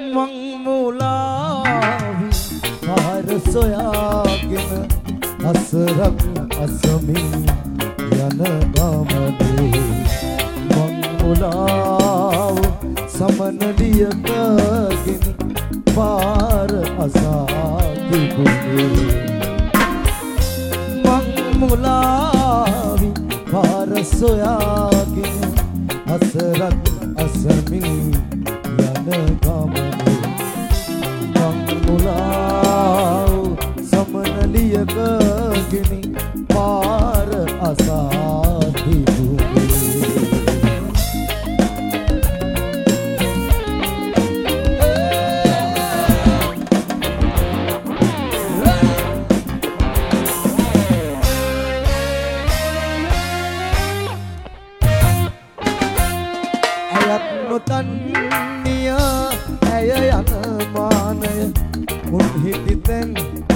මං මුලාවි පාර සොයාගෙන අසරක් අසමින් යන ගමනේ මං මුලාව සමනලියකගෙන පාර අසා තිබුණේ මං මුලාවි පාර සොයාගෙන අසරක් අසමින් යන ගමනේ මං මුලාව සමනලියකගෙන පාර අසා තිබුණේ තන්නිය ඇය යන මානය මුන් හිටිතෙන්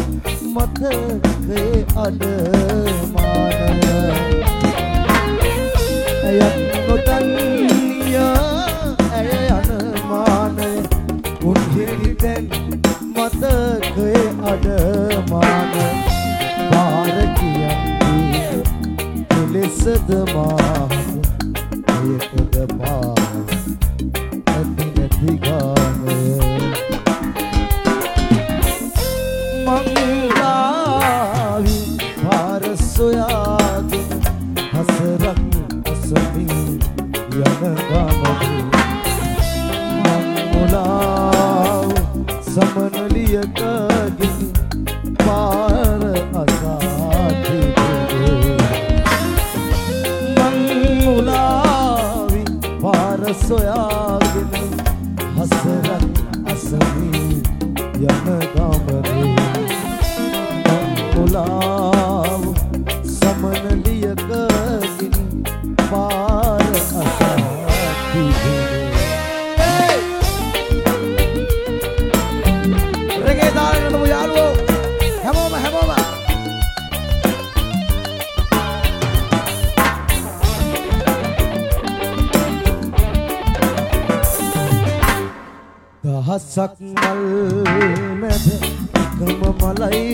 මතකේ අඩමානය ඇයත් නොතන්නිය ඇය යන මානය මුන් හිටිතෙන් මතකේ අඩමානය පාර කියන්නේ කෙලෙසද මාහු එයකද පා මංගලාවි පාර සොයාගෙන හසරක් අසමින් යන ගමනේ මංගලාව සමනලියකගෙන පාර අසා තිබුණේ මංගලාවි පාර සොයාගෙන හසරක් අසමින් යන ගමනේ මුලාව සමනලියකගෙන පාර අසා තිබුණේ රෙගේ දාගෙන යමු යාළුවෝ හැමෝම දහසක් මල් මැද එකම මලයි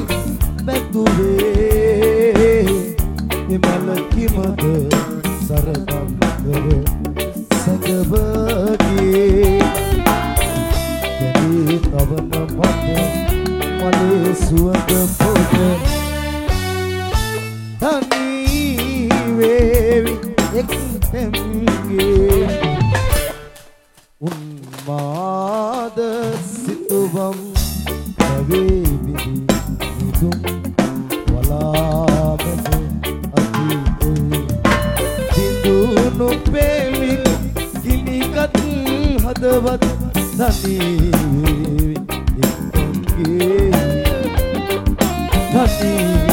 බැඳුවේ එමල කිමද සරදම් කර සඟවගේ දැඩි තවන මත මලේ සුවඳ පොද තනි වේවි එක් තෙම්ගේ උන්මාද සිතුවම් නැවේ බිදි නිදුම් වලාමද අතීතේ බිඳුණු පෙමින් ගිනිගත් හදවත් තනි වේවි එක්ගේ තනි